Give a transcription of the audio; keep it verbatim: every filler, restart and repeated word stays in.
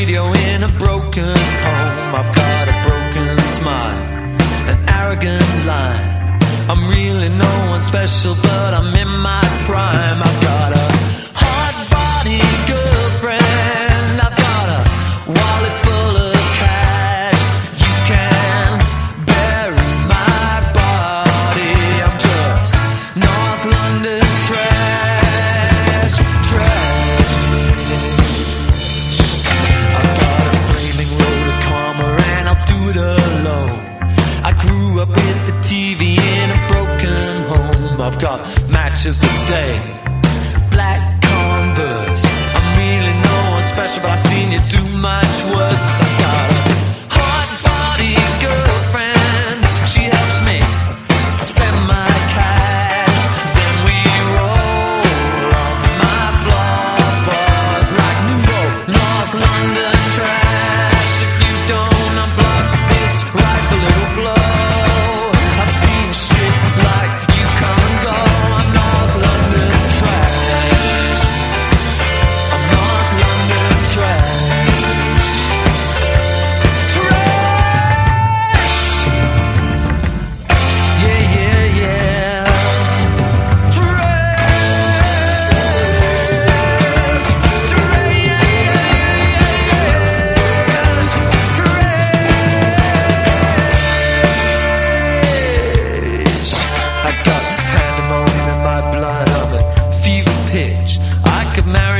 radio in a broken home. I've got a broken smile, an arrogant line. I'm really no one special, but I'm in my prime. I've got a hard body girlfriend. I've got a wallet full of cash. You can bury my body. I'm just North London trash, trash. I've got a flaming road of karma and I'll do it alone. I grew up with the T V in a broken home. I've got matches of the day, black Converse. I'm really no one special, but I've seen you do much worse. I've got a hot body girlfriend. She helps me spend my cash. Then we roll on my floorboards like Nouveau North London trash. If you don't unplug this rifle, it'll blow. I've seen shit like you can't go. I'm North London trash. I'm North London trash. Trash. Yeah, yeah, yeah. Trash. Trash. Yeah, yeah, yeah, yes. Trash. I got pandemonium in my blood. I'm at fever pitch. I could marry